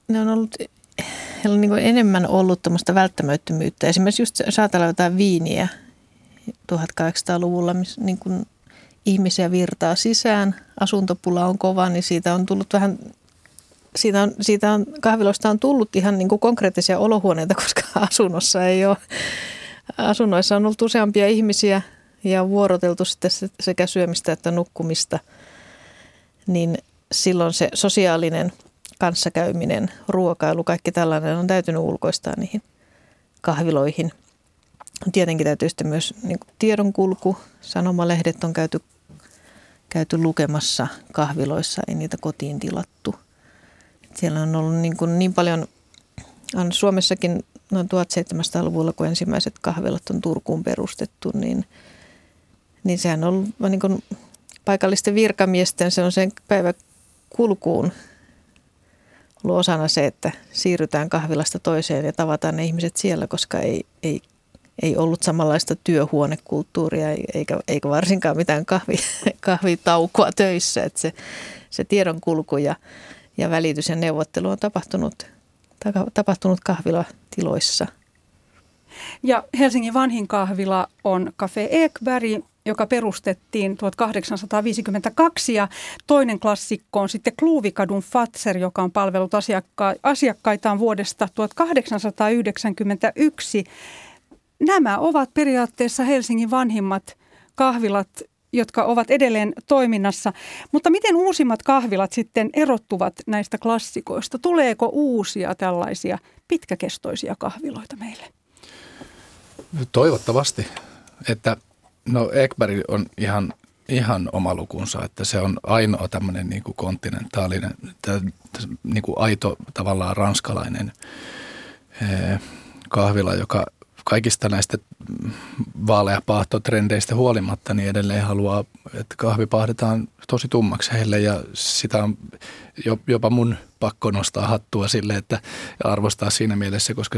niin kuin enemmän ollut tämmöistä välttämättömyyttä. Esimerkiksi just saatella jotain viiniä 1800-luvulla, missä niin kuin ihmisiä virtaa sisään, asuntopula on kova, niin siitä on tullut vähän... Kahviloista on tullut ihan niin kuin konkreettisia olohuoneita, koska asunnoissa on ollut useampia ihmisiä ja vuoroteltu sitten sekä syömistä että nukkumista, niin silloin se sosiaalinen kanssakäyminen, ruokailu, kaikki tällainen on täytynyt ulkoistaa niihin kahviloihin. Tietenkin täytyy sitten myös niin kuin tiedonkulku, sanomalehdet on käyty lukemassa kahviloissa, ei niitä kotiin tilattu. Siellä on ollut niin paljon, on Suomessakin noin 1700-luvulla, kun ensimmäiset kahvilat on Turkuun perustettu, niin sehän on ollut niin kuin paikallisten virkamiesten, se on sen päiväkulkuun ollut osana se, että siirrytään kahvilasta toiseen ja tavataan ne ihmiset siellä, koska ei ollut samanlaista työhuonekulttuuria eikä varsinkaan mitään kahvitaukoa töissä. Että se tiedonkulku ja välitys ja neuvottelu on tapahtunut kahvilatiloissa. Ja Helsingin vanhin kahvila on Café Ekberg, joka perustettiin 1852 ja toinen klassikko on sitten Kluuvikadun Fazer, joka on palvellut asiakkaitaan vuodesta 1891. Nämä ovat periaatteessa Helsingin vanhimmat kahvilat, jotka ovat edelleen toiminnassa. Mutta miten uusimmat kahvilat sitten erottuvat näistä klassikoista? Tuleeko uusia tällaisia pitkäkestoisia kahviloita meille? Toivottavasti, että Ekberg on ihan oma lukunsa, että se on ainoa tämmöinen niin kuin kontinentaalinen, niin kuin aito tavallaan ranskalainen kahvila, joka kaikista näistä vaaleapahtotrendeistä huolimatta niin edelleen haluaa, että kahvi pahdetaan tosi tummaksi heille ja sitä on jopa mun pakko nostaa hattua sille, että arvostaa siinä mielessä, koska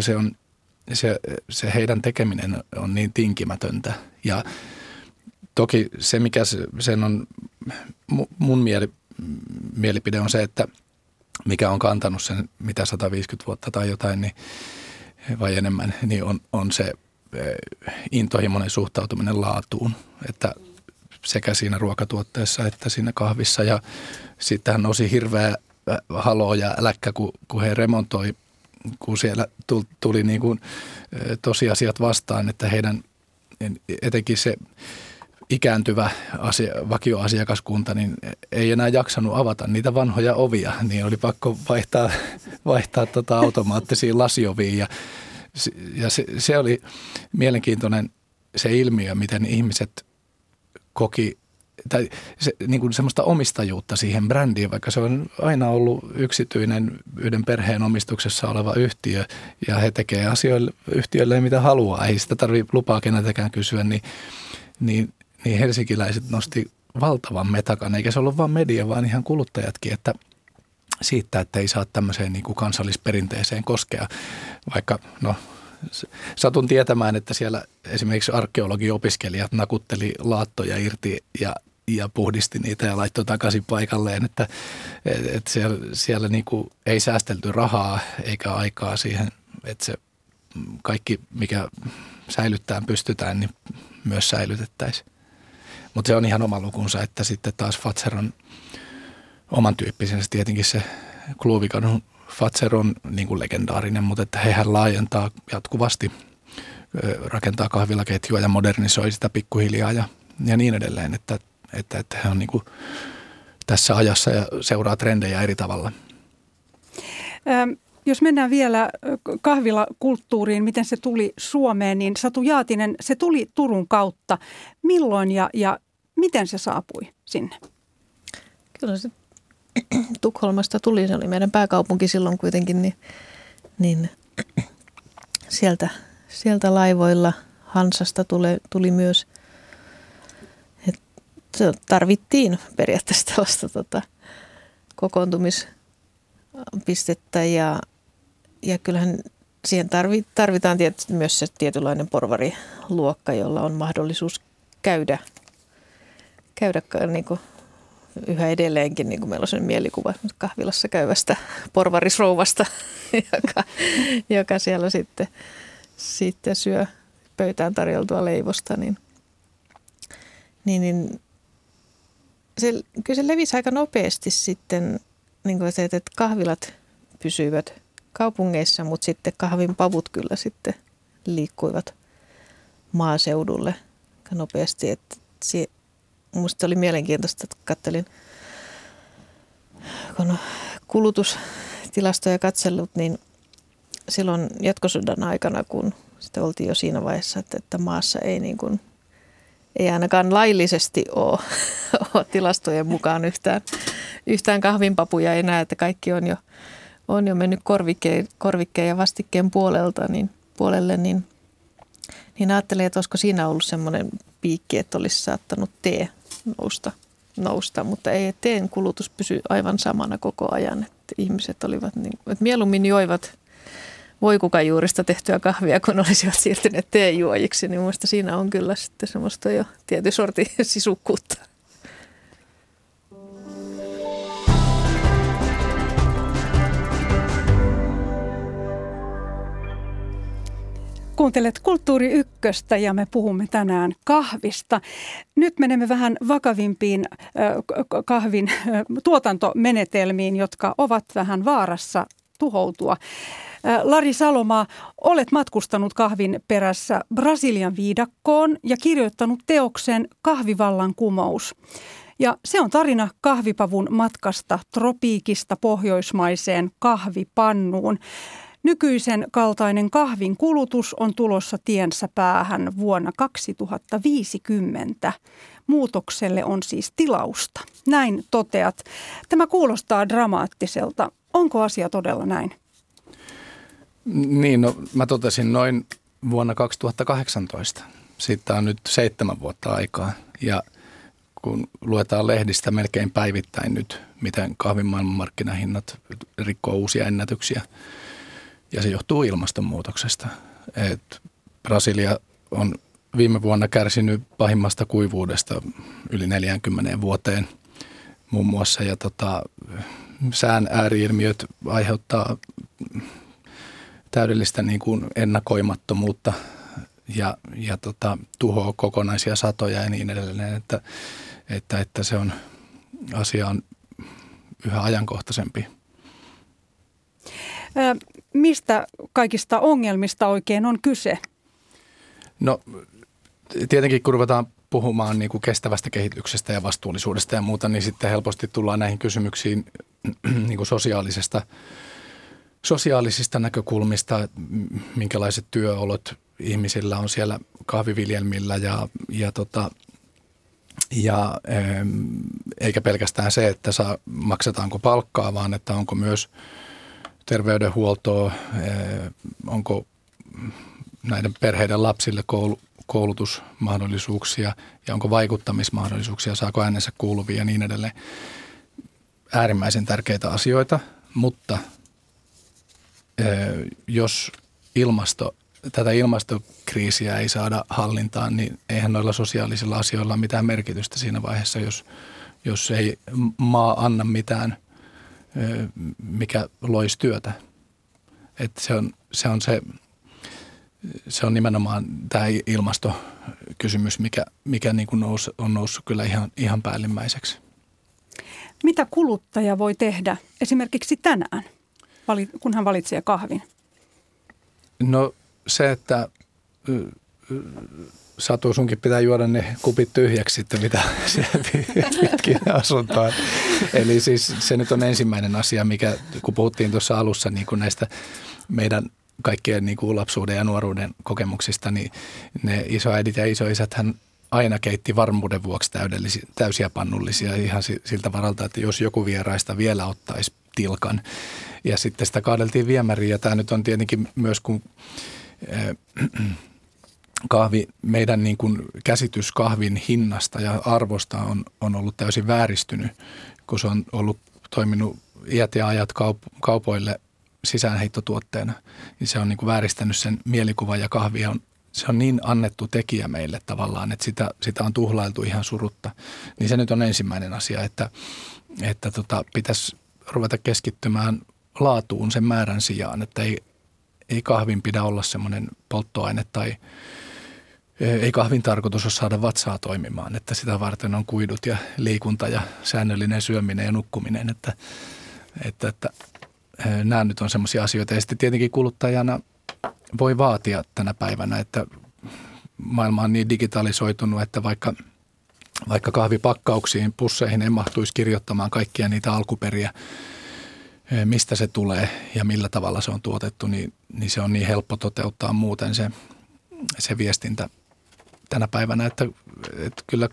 se heidän tekeminen on niin tinkimätöntä ja toki se, mikä sen on, mun mielipide on se, että mikä on kantanut sen mitä 150 vuotta tai jotain, niin, vai enemmän, niin on se intohimoinen suhtautuminen laatuun, että sekä siinä ruokatuotteessa että siinä kahvissa. Ja sittenhän nousi hirveä haloo ja äläkkä, kun he remontoi, kun siellä tuli niin kuin tosiasiat vastaan, että heidän etenkin se ikääntyvä vakioasiakaskunta niin ei enää jaksanut avata niitä vanhoja ovia, niin oli pakko vaihtaa automaattisiin lasioviin ja se oli mielenkiintoinen se ilmiö, miten ihmiset koki tai niin kuin semmoista omistajuutta siihen brändiin, vaikka se on aina ollut yksityinen yhden perheen omistuksessa oleva yhtiö ja he tekee yhtiölle mitä haluaa, ei sitä tarvitse lupaa keneltäkään kysyä, niin helsinkiläiset nosti valtavan metakan, eikä se ollut vain media, vaan ihan kuluttajatkin, että siitä, että ei saa tämmöiseen niin kuin kansallisperinteeseen koskea, vaikka satun tietämään, että siellä esimerkiksi arkeologiopiskelijat nakutteli laattoja irti ja puhdisti niitä ja laittoi takaisin paikalleen, että siellä niin kuin ei säästelty rahaa eikä aikaa siihen, että se kaikki, mikä säilyttää pystytään, niin myös säilytettäisiin. Mutta se on ihan oma lukunsa, että sitten taas Fazer on oman tyyppisensä. Tietenkin se Kluuvikadun Fazer on niin kuin legendaarinen, mutta että hehän laajentaa jatkuvasti, rakentaa kahvilaketjua ja modernisoi sitä pikkuhiljaa ja niin edelleen, että he on niin kuin tässä ajassa ja seuraa trendejä eri tavalla. Jos mennään vielä kahvilakulttuuriin, miten se tuli Suomeen, niin Satu Jaatinen, se tuli Turun kautta. Milloin ja miten se saapui sinne? Kyllä se Tukholmasta tuli, se oli meidän pääkaupunki silloin kuitenkin, niin sieltä laivoilla Hansasta tuli myös, että tarvittiin periaatteessa tällaista kokoontumispistettä ja kyllähän siihen tarvitaan tietysti myös se tietynlainen porvariluokka, jolla on mahdollisuus käydä niin kuin yhä edelleenkin, niin kuin meillä on sen mielikuva kahvilassa käyvästä porvarisrouvasta, joka siellä sitten syö pöytään tarjoltua leivosta, niin kyllä se levisi aika nopeasti sitten, niin kuin se, että kahvilat pysyivät kaupungeissa, mutta sitten kahvinpavut kyllä sitten liikkuivat maaseudulle. aika nopeasti. Että minusta oli mielenkiintoista, että katselin, kun kulutustilastoja katsellut, niin silloin jatkosodan aikana, kun sitten oltiin jo siinä vaiheessa, että maassa ei ainakaan laillisesti ole tilastojen mukaan yhtään kahvinpapuja enää, että kaikki on jo mennyt korvikkeen ja vastikkeen puolelle, niin ajattelin, että olisiko siinä ollut semmoinen piikki, että olisi saattanut tee nousta, mutta ei, teen kulutus pysyi aivan samana koko ajan, että ihmiset olivat että mieluummin joivat voikukajuurista tehtyä kahvia, kun olisivat siirtyneet teejuojiksi, niin mielestäni siinä on kyllä sitten semmoista jo tietyn sortin sisukkuutta. Kuuntelet Kulttuuri Ykköstä ja me puhumme tänään kahvista. Nyt menemme vähän vakavimpiin kahvin tuotantomenetelmiin, jotka ovat vähän vaarassa tuhoutua. Lari Salomaa, olet matkustanut kahvin perässä Brasilian viidakkoon ja kirjoittanut teoksen Kahvivallankumous. Ja se on tarina kahvipavun matkasta tropiikista pohjoismaiseen kahvipannuun. Nykyisen kaltainen kahvin kulutus on tulossa tiensä päähän vuonna 2050. Muutokselle on siis tilausta. Näin toteat. Tämä kuulostaa dramaattiselta. Onko asia todella näin? Niin, no mä totesin noin vuonna 2018. Siitä on nyt 7 vuotta aikaa ja kun luetaan lehdistä melkein päivittäin nyt, miten kahvin maailmanmarkkinahinnat rikkoo uusia ennätyksiä. Ja se johtuu ilmastonmuutoksesta. Brasilia on viime vuonna kärsinyt pahimmasta kuivuudesta yli 40 vuoteen muun muassa. Ja sään ääriilmiöt aiheuttaa täydellistä niin kuin ennakoimattomuutta ja tuhoaa kokonaisia satoja ja niin edelleen. Että se asia on yhä ajankohtaisempi. Mistä kaikista ongelmista oikein on kyse? No tietenkin kun ruvetaan puhumaan niin kuin kestävästä kehityksestä ja vastuullisuudesta ja muuta, niin sitten helposti tullaan näihin kysymyksiin niin kuin sosiaalisista näkökulmista, minkälaiset työolot ihmisillä on siellä kahviviljelmillä eikä pelkästään se, että maksetaanko palkkaa, vaan että onko myös terveydenhuoltoa, onko näiden perheiden lapsille koulutusmahdollisuuksia ja onko vaikuttamismahdollisuuksia, saako äänensä kuuluvia ja niin edelleen. Äärimmäisen tärkeitä asioita, mutta jos tätä ilmastokriisiä ei saada hallintaan, niin eihän noilla sosiaalisilla asioilla ole mitään merkitystä siinä vaiheessa, jos ei maa anna mitään, mikä loisi työtä. Että se on nimenomaan tämä ilmastokysymys, mikä niin kuin on noussut kyllä ihan päällimmäiseksi. Mitä kuluttaja voi tehdä esimerkiksi tänään, kun hän valitsee kahvin? No se, että Satu, sunkin pitää juoda ne kupit tyhjäksi sitten, mitä pitkin asuntoa. Eli siis se nyt on ensimmäinen asia, mikä kun puhuttiin tuossa alussa niin kuin näistä meidän kaikkien niin kuin lapsuuden ja nuoruuden kokemuksista, niin ne isoäidit ja isoisäthän aina keitti varmuuden vuoksi täysiä pannullisia ihan siltä varalta, että jos joku vieraista vielä ottaisi tilkan. Ja sitten sitä kaadeltiin viemäriin ja tämä nyt on tietenkin myös kun meidän niin kuin käsitys kahvin hinnasta ja arvosta on ollut täysin vääristynyt, kun se on toiminut iät ja ajat kaupoille sisäänheittotuotteena. Niin se on niin kuin vääristänyt sen mielikuvan ja se on niin annettu tekijä meille tavallaan, että sitä on tuhlailtu ihan surutta. Niin se nyt on ensimmäinen asia, että pitäisi ruveta keskittymään laatuun sen määrän sijaan, että ei kahvin pidä olla semmoinen polttoaine tai ei kahvin tarkoitus ole saada vatsaa toimimaan, että sitä varten on kuidut ja liikunta ja säännöllinen syöminen ja nukkuminen, että nämä nyt on semmoisia asioita. Ja sitten tietenkin kuluttajana voi vaatia tänä päivänä, että maailma on niin digitalisoitunut, että vaikka kahvipakkauksiin, pusseihin ei mahtuisi kirjoittamaan kaikkia niitä alkuperiä, mistä se tulee ja millä tavalla se on tuotettu, niin se on niin helppo toteuttaa muuten se viestintä tänä päivänä, että kyllä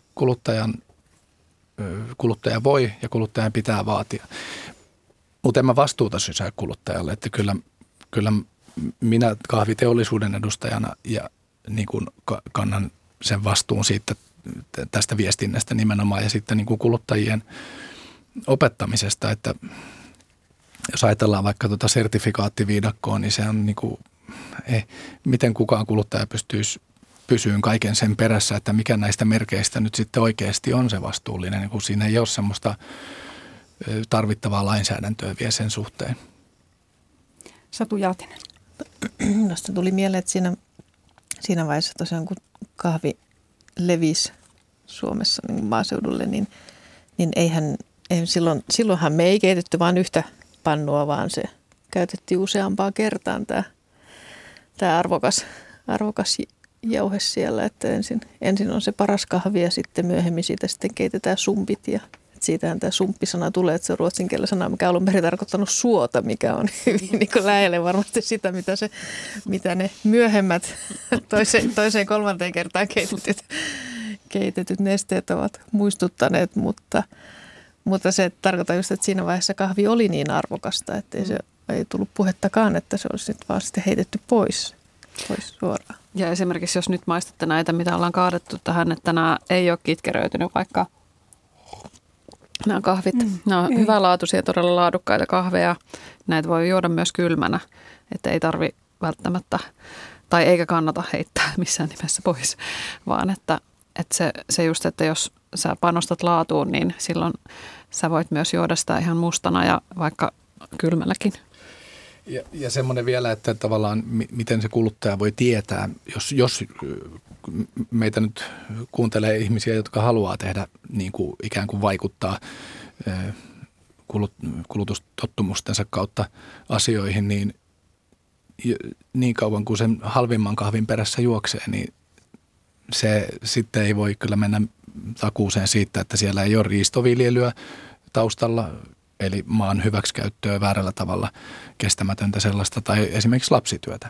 kuluttaja voi ja kuluttajan pitää vaatia. Mutta en mä vastuuta sysää kuluttajalle, että kyllä minä kahviteollisuuden edustajana ja niin kuin kannan sen vastuun siitä tästä viestinnästä nimenomaan ja sitten niin kuin kuluttajien opettamisesta, että jos ajatellaan vaikka tuota sertifikaattiviidakkoa, niin se on niin kuin, miten kukaan kuluttaja pystyisi pysyyn kaiken sen perässä, että mikä näistä merkeistä nyt sitten oikeasti on se vastuullinen, kun siinä ei ole semmoista tarvittavaa lainsäädäntöä vielä sen suhteen. Satu Jaatinen. Tästä tuli mieleen, että siinä vaiheessa tosiaan, kun kahvi levisi Suomessa niin maaseudulle, niin silloinhan me ei keitetty vain yhtä pannua, vaan se käytettiin useampaa kertaan tämä arvokas jauhe siellä, että ensin on se paras kahvi ja sitten myöhemmin siitä sitten keitetään sumpit ja siitähän tämä sumppisana tulee, että se on ruotsin kielen sana, mikä on alun perin tarkoittanut suota, mikä on hyvin niin kuin lähelle varmasti sitä, mitä ne myöhemmät toiseen kolmanteen kertaan keitetyt nesteet ovat muistuttaneet, mutta se tarkoittaa just, että siinä vaiheessa kahvi oli niin arvokasta, että ei tullut puhettakaan, että se olisi nyt vaan sitten heitetty pois suoraan. Ja esimerkiksi jos nyt maistatte näitä, mitä ollaan kaadettu tähän, että nämä ei ole kitkeröitynyt, vaikka nämä kahvit, nämä on hyvälaatuisia, todella laadukkaita kahveja. Näitä voi juoda myös kylmänä, että ei tarvi välttämättä, tai eikä kannata heittää missään nimessä pois, vaan että se just, että jos sä panostat laatuun, niin silloin sä voit myös juoda sitä ihan mustana ja vaikka kylmälläkin. Ja semmoinen vielä, että tavallaan miten se kuluttaja voi tietää, jos meitä nyt kuuntelee ihmisiä, jotka haluaa tehdä niin kuin ikään kuin vaikuttaa kulutustottumustensa kautta asioihin, niin kauan kuin sen halvimman kahvin perässä juoksee, niin se sitten ei voi kyllä mennä takuuseen siitä, että siellä ei ole riistoviljelyä taustalla, eli maan hyväksikäyttöä väärällä tavalla kestämätöntä sellaista tai esimerkiksi lapsityötä.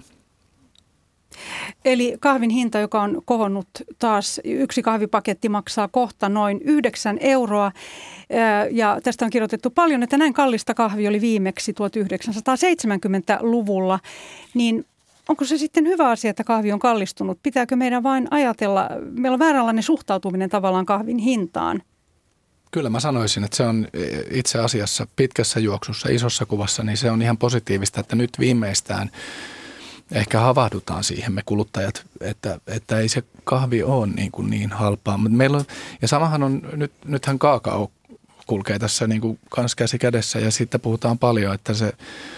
Eli kahvin hinta, joka on kohonnut taas, yksi kahvipaketti maksaa kohta noin 9 euroa. Ja tästä on kirjoitettu paljon, että näin kallista kahvi oli viimeksi 1970-luvulla. Niin onko se sitten hyvä asia, että kahvi on kallistunut? Pitääkö meidän vain ajatella, meillä on vääränlainen suhtautuminen tavallaan kahvin hintaan? Kyllä mä sanoisin, että se on itse asiassa pitkässä juoksussa, isossa kuvassa, niin se on ihan positiivista, että nyt viimeistään ehkä havahdutaan siihen me kuluttajat, että ei se kahvi ole niin halpaa. Meillä on, ja samahan on, nythän kaakao kulkee tässä niin kuin kans käsi kädessä ja siitä puhutaan paljon, että se,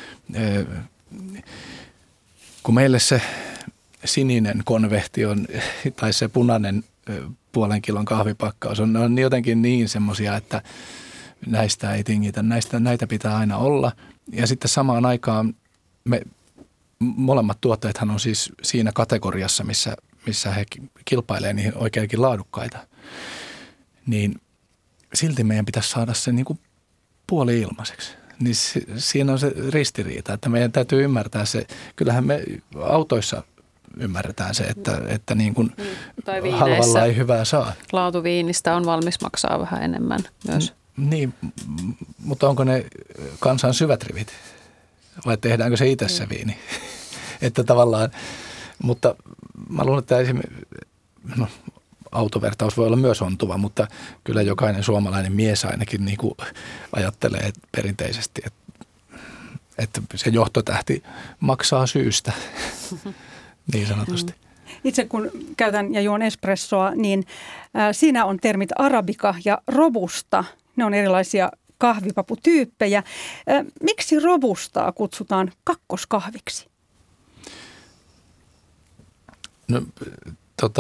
kun meille se sininen konvehti on, tai se punainen puolen kilon kahvipakkaus on jotenkin niin semmoisia, että näistä ei tingitä, näitä pitää aina olla. Ja sitten samaan aikaan molemmat tuotteethan on siis siinä kategoriassa, missä he kilpailee niihin oikeinkin laadukkaita. Niin silti meidän pitäisi saada se niin kuin puoli ilmaiseksi. Niin siinä on se ristiriita, että meidän täytyy ymmärtää se. Kyllähän me autoissa ymmärretään se, että niin kuin halvalla ei hyvää saa. Laatuviinistä on valmis maksaa vähän enemmän myös. Niin, mutta onko ne kansan syvät rivit? Vai tehdäänkö se itse se viini? Että tavallaan, mutta mä luulen, että autovertaus voi olla myös ontuva, mutta kyllä jokainen suomalainen mies ainakin niin kuin ajattelee perinteisesti, että se johtotähti maksaa syystä, niin sanotusti. Itse kun käytän ja juon espressoa, niin siinä on termit arabica ja robusta. Ne on erilaisia kahvipaputyyppejä. Miksi robustaa kutsutaan kakkoskahviksi? No,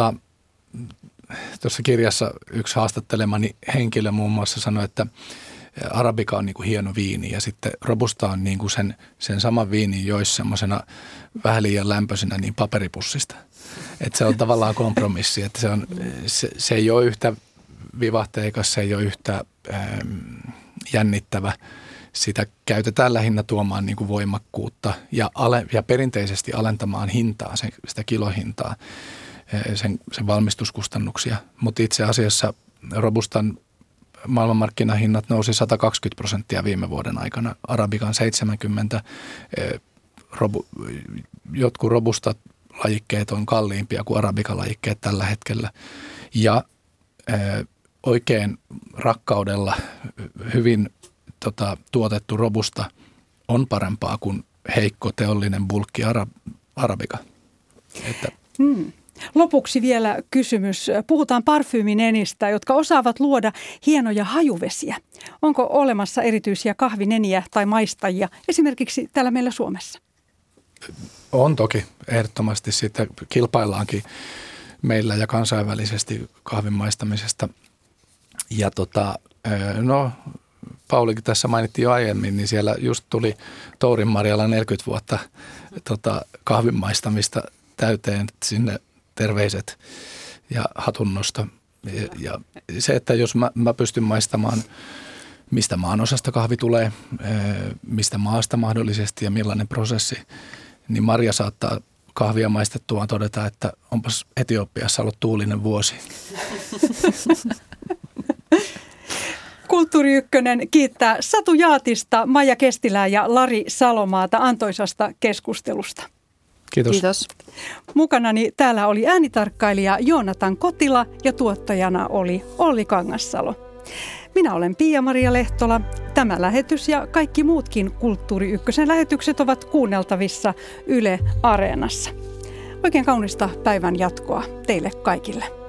tuossa kirjassa yksi haastattelemani henkilö muun muassa sanoi, että Arabica on niin kuin hieno viini ja sitten Robusta on niin kuin sen saman viinin joisi semmoisena vähän liian lämpöisenä niin paperipussista. Että se on tavallaan kompromissi, että se ei ole yhtä vivahteikas, se ei ole yhtä jännittävä. Sitä käytetään lähinnä tuomaan niin kuin voimakkuutta ja perinteisesti alentamaan hintaa, sitä kilohintaa, sen valmistuskustannuksia. Mutta itse asiassa Robustan maailmanmarkkinahinnat nousi 120% viime vuoden aikana, Arabican 70%. Jotkut Robusta-lajikkeet on kalliimpia kuin Arabica-lajikkeet tällä hetkellä. Ja oikein rakkaudella hyvin tuotettu Robusta on parempaa kuin heikko teollinen bulkki Arabica. Lopuksi vielä kysymys. Puhutaan parfyyminenistä, jotka osaavat luoda hienoja hajuvesiä. Onko olemassa erityisiä kahvineniä tai maistajia esimerkiksi täällä meillä Suomessa? On toki. Ehdottomasti siitä kilpaillaankin meillä ja kansainvälisesti kahvin maistamisesta. Ja Paulikin tässä mainittiin jo aiemmin, niin siellä just tuli Tourin Marjalla 40 vuotta kahvin maistamista täyteen, sinne terveiset ja hatunnosto. Ja se, että jos mä pystyn maistamaan, mistä maanosasta kahvi tulee, mistä maasta mahdollisesti ja millainen prosessi, niin Marja saattaa kahvia maistettuaan todeta, että onpas Etiopiassa ollut tuulinen vuosi. Kulttuuri Ykkönen kiittää Satu Jaatista, Maija Kestilää ja Lari Salomaata antoisasta keskustelusta. Kiitos. Kiitos. Mukanani täällä oli äänitarkkailija Joonatan Kotila ja tuottajana oli Olli Kangassalo. Minä olen Pia-Maria Lehtola. Tämä lähetys ja kaikki muutkin Kulttuuri Ykkösen lähetykset ovat kuunneltavissa Yle Areenassa. Oikein kaunista päivän jatkoa teille kaikille.